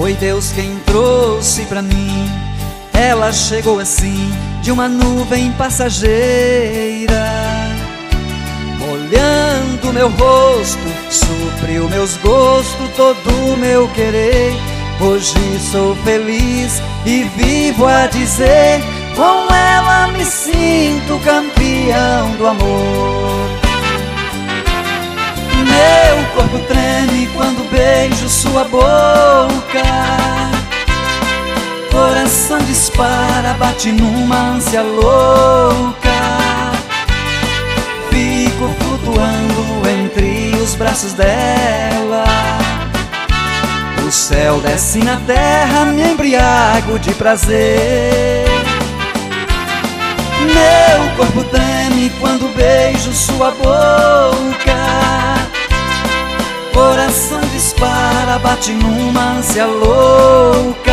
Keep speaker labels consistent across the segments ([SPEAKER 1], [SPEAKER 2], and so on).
[SPEAKER 1] Foi Deus quem trouxe pra mim. Ela chegou assim, de uma nuvem passageira, molhando meu rosto, supriu meus gostos, todo o meu querer. Hoje sou feliz e vivo a dizer: com ela me sinto campeão do amor. Meu corpo treme quando beijo sua boca, coração dispara, bate numa ânsia louca. Fico flutuando entre os braços dela, o céu desce na terra, me embriago de prazer. Meu corpo treme quando beijo sua boca, coração dispara, bate numa ânsia louca.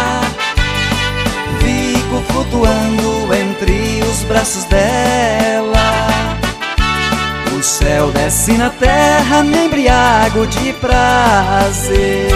[SPEAKER 1] Fico flutuando entre os braços dela, o céu desce na terra, me embriago de prazer.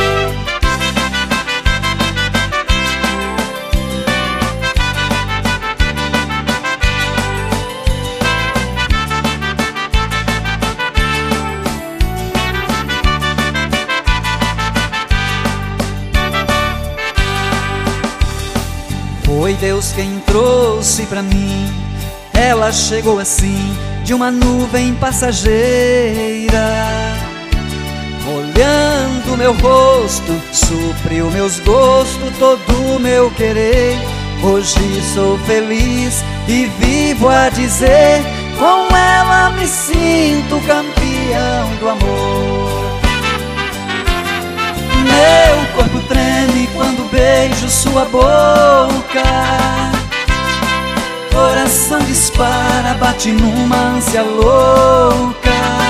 [SPEAKER 1] Foi Deus quem trouxe pra mim. Ela chegou assim, de uma nuvem passageira, molhando meu rosto, supriu meus gostos, todo o meu querer. Hoje sou feliz e vivo a dizer: com ela me sinto campeão do amor. Meu corpo treme quando beijo sua boca, coração dispara, bate numa ânsia louca.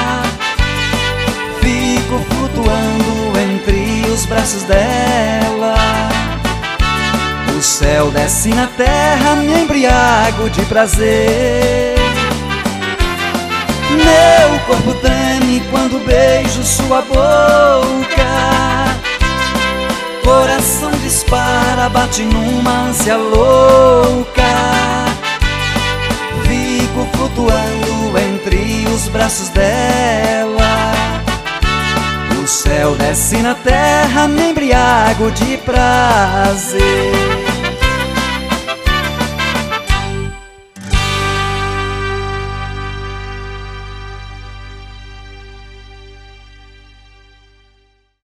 [SPEAKER 1] Fico flutuando entre os braços dela, o céu desce na terra, me embriago de prazer. Meu corpo treme quando beijo sua boca, coração dispara, bate numa ânsia louca. Fico flutuando entre os braços dela, o céu desce na terra, me embriago de prazer.